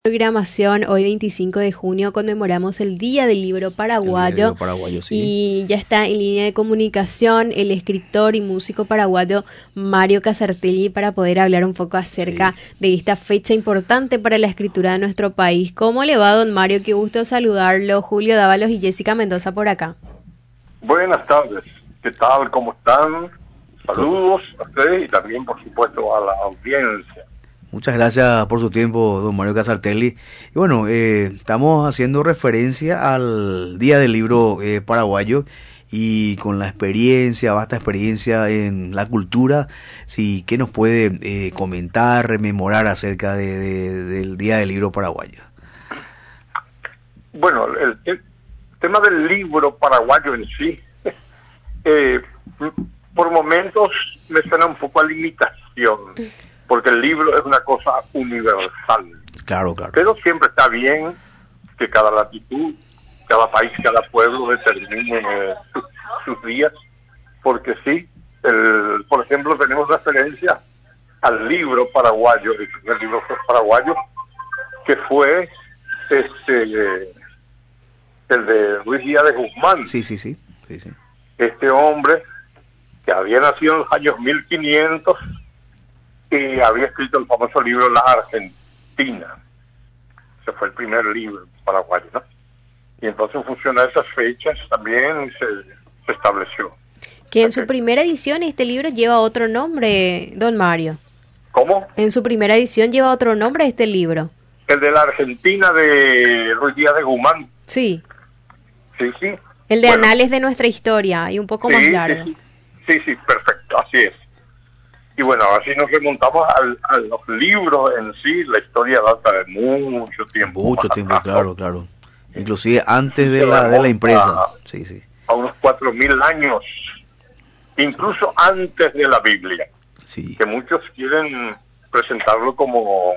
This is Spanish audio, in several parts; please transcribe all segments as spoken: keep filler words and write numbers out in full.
Programación, hoy veinticinco de junio conmemoramos el Día del Libro Paraguayo, el Día del Libro Paraguayo, sí. Y ya está en línea de comunicación el escritor y músico paraguayo Mario Casartelli para poder hablar un poco acerca Sí. de esta fecha importante para la escritura de nuestro país. ¿Cómo le va, don Mario? Qué gusto saludarlo. Julio Dávalos y Jessica Mendoza por acá. Buenas tardes, ¿qué tal? ¿Cómo están? Saludos a ustedes y también, por supuesto, a la audiencia. Muchas gracias por su tiempo, don Mario Casartelli. Y bueno, eh, estamos haciendo referencia al Día del Libro eh, Paraguayo y con la experiencia, vasta experiencia en la cultura, sí, ¿qué nos puede eh, comentar, rememorar acerca de, de, del Día del Libro Paraguayo? Bueno, el, el tema del libro paraguayo en sí, eh, por momentos me suena un poco a limitación, porque el libro es una cosa universal. Claro, claro. Pero siempre está bien que cada latitud, cada país, cada pueblo determine eh, sus, sus días, porque sí, el, por ejemplo, tenemos referencia al libro paraguayo, el primer libro paraguayo, que fue este eh, el de Luis Díaz de Guzmán. Sí, sí, sí, sí, sí. Este hombre que había nacido en los años mil quinientos y había escrito el famoso libro La Argentina. Ese fue el primer libro paraguayo, ¿no? Y entonces en función a esas fechas también se, se estableció. Que en su primera edición este libro lleva otro nombre, don Mario. ¿Cómo? En su primera edición lleva otro nombre este libro. El de La Argentina de Luis Díaz de Guzmán. Sí. Sí, sí. El de Bueno, Anales de nuestra historia y un poco sí, más sí, largo. sí, sí, sí, perfecto, así es. Y bueno, así nos remontamos al, a los libros en sí, la historia data de mucho tiempo. Mucho más tiempo, atrás, claro, ¿no? claro. Inclusive antes Sí, de se la, de la remonta impresa. Sí, sí. A unos cuatro mil años, incluso antes de la Biblia, Sí. que muchos quieren presentarlo como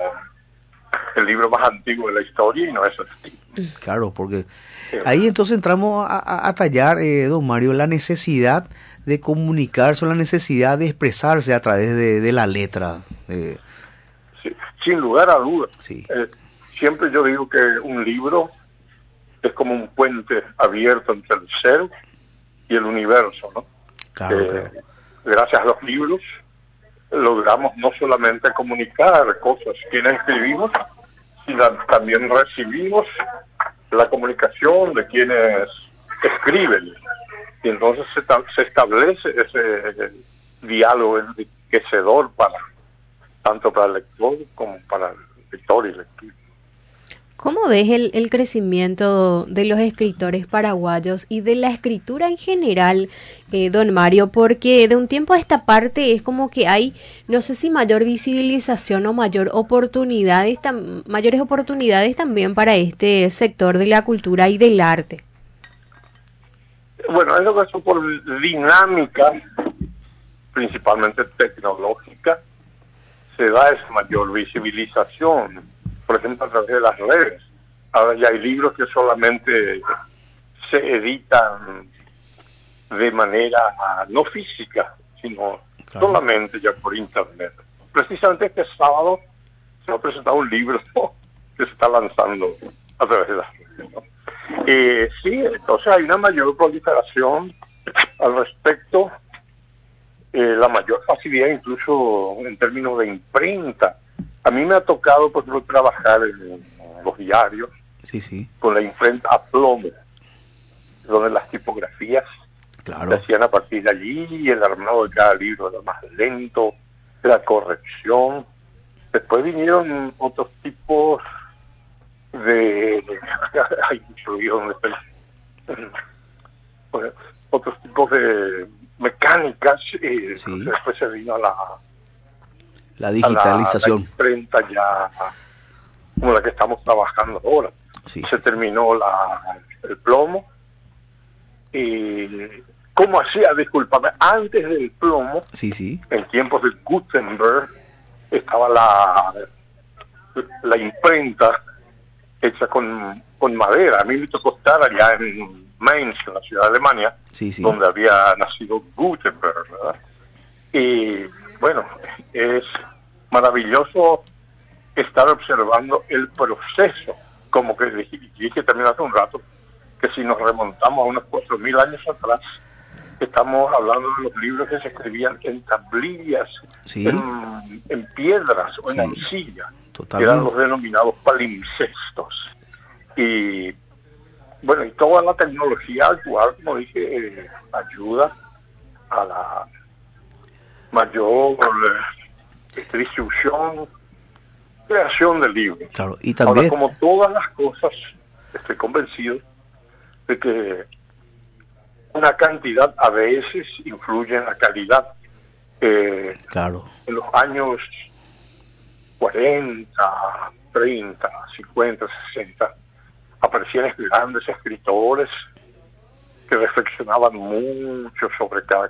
el libro más antiguo de la historia y no es así. Claro, porque Sí. ahí entonces entramos a, a, a tallar, eh, don Mario, la necesidad de comunicarse, la necesidad de expresarse a través de, de la letra. Eh, Sí, sin lugar a dudas. sí, Eh, siempre yo digo que un libro es como un puente abierto entre el ser y el universo, ¿no? claro, Eh, claro. Gracias a los libros logramos no solamente comunicar cosas quienes escribimos, sino también recibimos la comunicación de quienes escriben. Y entonces se, se establece ese diálogo enriquecedor para tanto para el lector como para el lector y lector. ¿Cómo ves el, el crecimiento de los escritores paraguayos y de la escritura en general, eh, don Mario? Porque de un tiempo a esta parte es como que hay, no sé si mayor visibilización o mayor oportunidades, tam, mayores oportunidades también para este sector de la cultura y del arte. Bueno, es lo que es por dinámica, principalmente tecnológica, se da esa mayor visibilización, por ejemplo a través de las redes. Ahora ya hay libros que solamente se editan de manera no física, sino Claro. solamente ya por internet. Precisamente este sábado se va a presentar un libro que se está lanzando a través de las redes, ¿no? Eh, sí, entonces hay una mayor proliferación al respecto, eh, la mayor facilidad incluso en términos de imprenta. A mí me ha tocado, por ejemplo, trabajar en los diarios Sí, sí, con la imprenta a plomo, donde las tipografías se claro. hacían a partir de allí y el armado de cada libro era más lento, la corrección. Después vinieron otros tipos de... Hay mucho ruido donde estoy. Pues, otros tipos de mecánicas, eh, Sí. después se vino a la, La a la, la digitalización. imprenta ya como la que estamos trabajando ahora. Sí, Se terminó la, el plomo y ¿cómo hacía? Discúlpame, antes del plomo, sí, sí, en tiempos de Gutenberg, estaba la la imprenta hecha con, con madera. A mí me tocó estar allá en Mainz, en la ciudad de Alemania, sí, sí. donde había nacido Gutenberg, ¿verdad? Y bueno, es maravilloso estar observando el proceso, como que dije, dije también hace un rato, que si nos remontamos a unos cuatro mil años atrás, estamos hablando de los libros que se escribían en tablillas, sí. en, en piedras o en Sí. arcilla, que Totalmente. eran los denominados palimpsestos. Y bueno, y toda la tecnología actual, como dije, eh, ayuda a la mayor eh, distribución, creación de libros. Claro, y también... Ahora, como todas las cosas, estoy convencido de que una cantidad a veces influye en la calidad. Eh, Claro. en los años cuarenta, treinta, cincuenta, sesenta, aparecían grandes escritores que reflexionaban mucho sobre cada,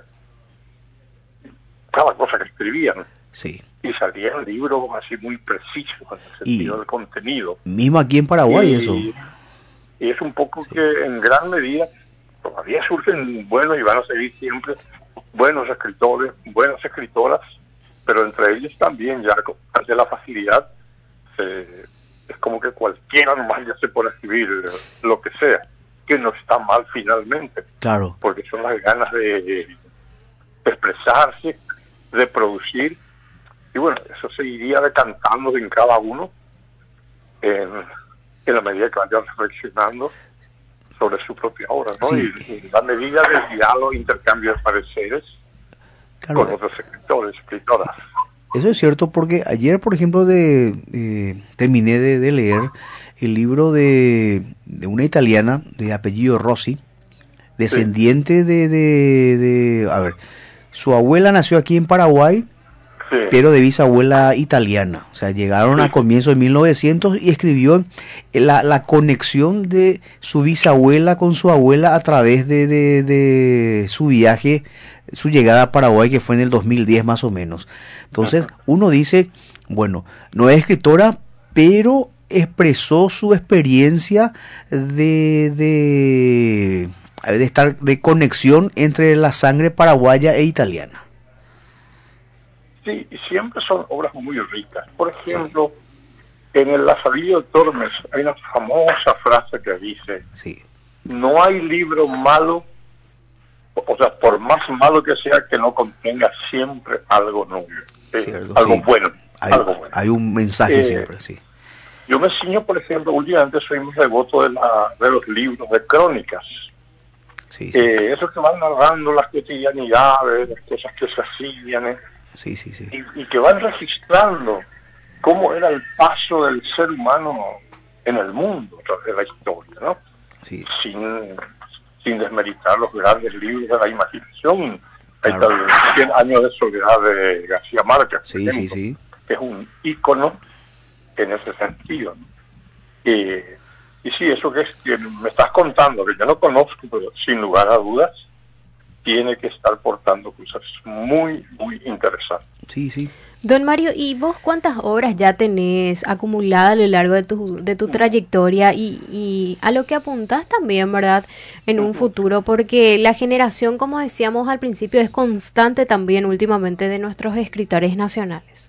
cada cosa que escribían. Sí. Y salían libros así muy precisos en el sentido Y del contenido. mismo aquí en Paraguay y, eso. Y es un poco Sí. que en gran medida todavía surgen buenos y van a seguir siempre buenos escritores, buenas escritoras, pero entre ellos también ya ante la facilidad eh, es como que cualquiera nomás ya se puede escribir lo que sea, que no está mal finalmente, Claro. porque son las ganas de, de expresarse, de producir, y bueno, eso se iría decantando en cada uno en, en la medida que vayan reflexionando sobre su propia obra, ¿no? Sí. Y, y la medida del diálogo, intercambio de pareceres Claro. con otros escritores, escritoras. Eso es cierto porque ayer, por ejemplo, de eh, terminé de, de leer el libro de, de una italiana de apellido Rossi, descendiente sí. de, de, de... A ver, su abuela nació aquí en Paraguay, sí. pero de bisabuela italiana. O sea, llegaron sí. a comienzos de mil novecientos y escribió la, la conexión de su bisabuela con su abuela a través de, de, de su viaje, su llegada a Paraguay, que fue en el dos mil diez más o menos. Entonces, Ajá. uno dice, bueno, no es escritora, pero expresó su experiencia de, de, de estar de conexión entre la sangre paraguaya e italiana. Sí, y siempre son obras muy ricas. Por ejemplo, sí. en el Lazarillo de Tormes hay una famosa frase que dice, sí. no hay libro malo, o sea, por más malo que sea, que no contenga siempre algo nuevo, eh, Cierto, algo, sí. bueno, hay, algo bueno. Hay un mensaje eh, siempre, sí. Yo me ciño, por ejemplo, últimamente soy muy devoto de, la, de los libros de crónicas. Sí, sí. Eh, esos que van narrando las cotidianidades, las cosas que se hacían, eh, sí, sí, sí. Y, y que van registrando cómo era el paso del ser humano en el mundo a través de la historia, ¿no? Sí. Sin, sin desmeritar los grandes libros de la imaginación. Claro. Ahí está el cien años de soledad de García Márquez, sí, ejemplo, sí, sí. que es un ícono en ese sentido, ¿no? Y, y sí, eso que, es, que me estás contando, que yo no conozco, pero sin lugar a dudas, tiene que estar portando cosas muy, muy interesantes. Sí, sí. Don Mario, ¿y vos cuántas obras ya tenés acumuladas a lo largo de tu, de tu trayectoria y, y a lo que apuntás también, ¿verdad?, en un futuro? Porque la generación, como decíamos al principio, es constante también últimamente de nuestros escritores nacionales.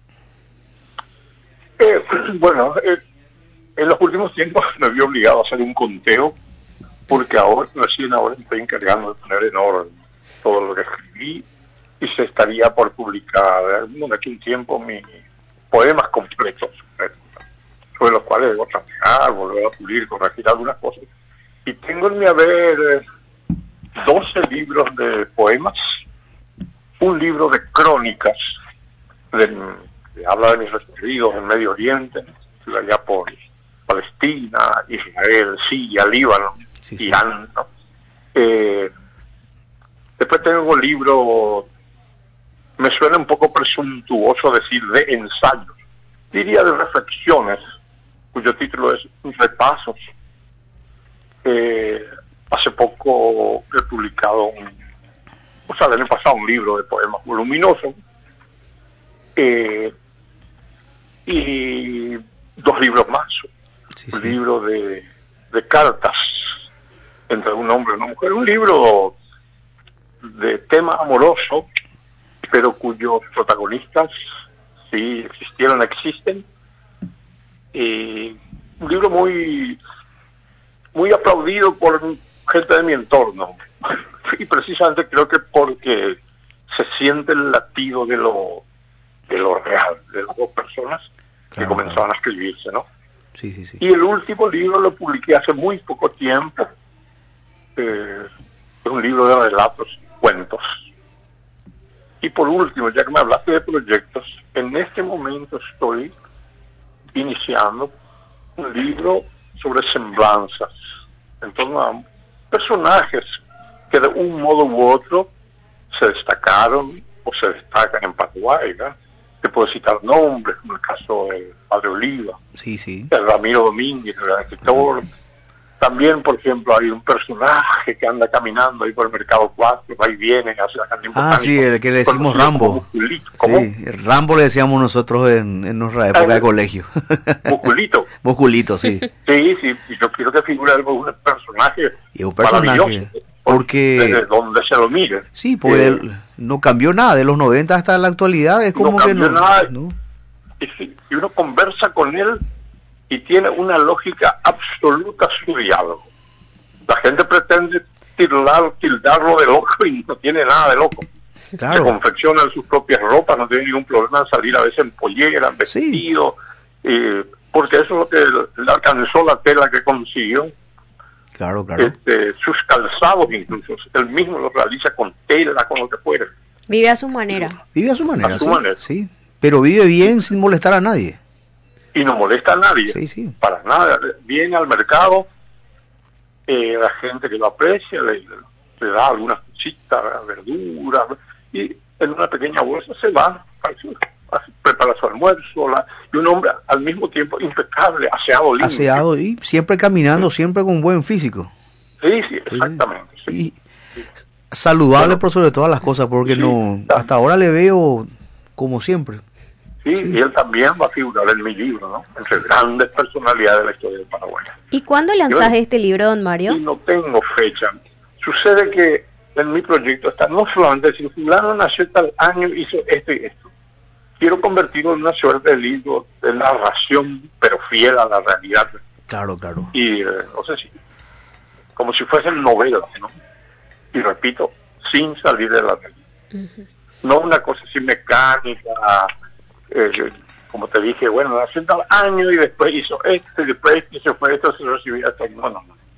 Eh, bueno, eh, en los últimos tiempos me vi obligado a hacer un conteo, porque ahora, recién ahora estoy encargando de poner en orden todo lo que escribí, y se estaría por publicar de aquí un tiempo mis poemas completos, ¿eh? sobre los cuales debo trabajar, volver a pulir, corregir algunas cosas. Y tengo en mi haber eh, doce libros de poemas, un libro de crónicas, de, que habla de mis recorridos en Medio Oriente, allá por Palestina, Israel, Siria, Líbano, sí, sí. Irán, ¿no? Eh, después tengo un libro, me suena un poco presuntuoso decir de ensayos, diría de reflexiones, cuyo título es Repasos. Eh, hace poco he publicado, un, o sea, el año pasado un libro de poemas voluminoso, eh, y dos libros más, sí, un sí. libro de, de cartas entre un hombre y una mujer, un libro de tema amoroso, pero cuyos protagonistas sí existieron, existen, eh, un libro muy, muy aplaudido por gente de mi entorno. Y precisamente creo que porque se siente el latido de lo, de lo real, de las dos personas que Claro, comenzaban claro. a escribirse, ¿no? Sí, sí, sí. Y el último libro lo publiqué hace muy poco tiempo. Eh, es un libro de relatos y cuentos. Y por último, ya que me hablaste de proyectos, en este momento estoy iniciando un libro sobre semblanzas, en torno a personajes que de un modo u otro se destacaron o se destacan en Paraguay, ¿no? Te puedo citar nombres, como el caso del Padre Oliva, Sí, sí. el Ramiro Domínguez, el gran escritor. También, por ejemplo, hay un personaje que anda caminando ahí por el Mercado cuatro, va y viene, hace la jardín Ah, botánico, sí, el que le decimos conocido como Rambo. Musculito. ¿Cómo? Sí, Rambo le decíamos nosotros en, en nuestra época de colegio. Musculito. Musculito, sí. Sí, sí, y yo quiero que figure algo, un personaje Y un personaje, maravilloso, porque- desde donde se lo mire. Sí, porque Eh, él no cambió nada de los noventa hasta la actualidad, es No como que cambió no, nada. no. y, sí, y uno conversa con él y tiene una lógica absoluta su diálogo. La gente pretende tildar, tildarlo de loco y no tiene nada de loco. Se Claro, confecciona sus propias ropas, no tiene ningún problema en salir a veces en pollera, en Sí. vestido, eh, porque eso es lo que le alcanzó la tela que consiguió. claro, claro. Este, sus calzados incluso, él mismo los realiza con tela, con lo que fuera. Vive a su manera. Vive a su manera, a su sí, manera. sí. Pero vive bien sin molestar a nadie. Y no molesta a nadie, Sí, sí. para nada. Viene al mercado, eh, la gente que lo aprecia, le, le da algunas cositas, verduras, y en una pequeña bolsa se va, así, así, prepara su almuerzo, la, y un hombre al mismo tiempo impecable, aseado, limpio. Aseado y siempre caminando, siempre con buen físico. Sí, sí, exactamente. Sí. Y saludable Bueno. por sobre todas las cosas, porque Sí, no, está. hasta ahora le veo como siempre. Sí, y él también va a figurar en mi libro, ¿no? Entre grandes personalidades de la historia del Paraguay. ¿Y cuándo lanzás Yo- este libro, don Mario? Y no tengo fecha. Sucede que en mi proyecto está no solamente decir, fulano nació tal año, hizo esto y esto. Quiero convertirlo en una suerte de libro de narración, pero fiel a la realidad. Claro, claro. Y eh, no sé si, como si fuesen novelas, ¿no? Y repito, sin salir de la realidad. No una cosa así mecánica, eh, como te dije, bueno, nació tal año y después hizo esto, y después se fue esto, se recibió esto. No, no, no.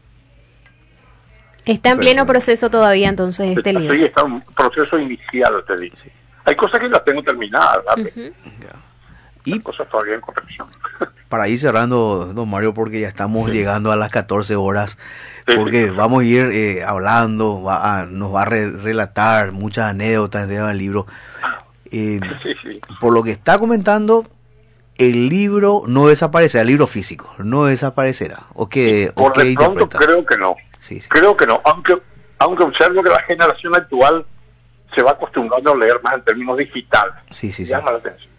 Está en Pero- pleno proceso todavía entonces este Sí, libro. está un proceso inicial, te digo. Sí. Hay cosas que las tengo terminadas, ¿verdad? Ujú. Ya. Hay Y cosas todavía en corrección. para ir cerrando, don Mario, porque ya estamos llegando a las catorce horas, Sí, porque sí. vamos a ir eh, hablando, va a- nos va a re- relatar muchas anécdotas del libro. Eh, Sí, sí. por lo que está comentando, el libro no desaparecerá, el libro físico no desaparecerá. ¿O qué, o Por qué de pronto interpreta? creo que no. Sí, sí. Creo que no, aunque aunque observo que la generación actual se va acostumbrando a leer más en términos digitales. Sí, sí, sí. Llama la atención.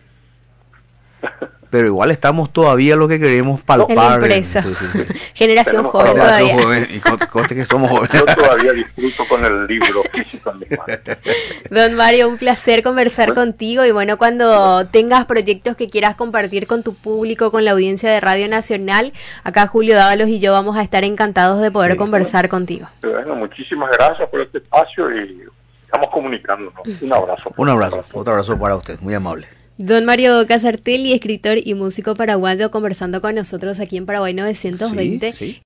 Pero igual estamos todavía lo que queremos palpar. En la impresa. Sí, sí, sí. Generación Tenemos joven ahora- Generación todavía. joven, y con- conste que somos jóvenes. Yo todavía disfruto con el libro físico en mis manos. Don Mario, un placer conversar Bueno. contigo y bueno, cuando tengas proyectos que quieras compartir con tu público, con la audiencia de Radio Nacional, acá Julio Dávalos y yo vamos a estar encantados de poder Sí. conversar contigo. Bueno, muchísimas gracias por este espacio y estamos comunicándonos. Un abrazo. Un abrazo, otro abrazo para usted, muy amable. Don Mario Casartelli, escritor y músico paraguayo, conversando con nosotros aquí en Paraguay novecientos veinte. Sí, sí.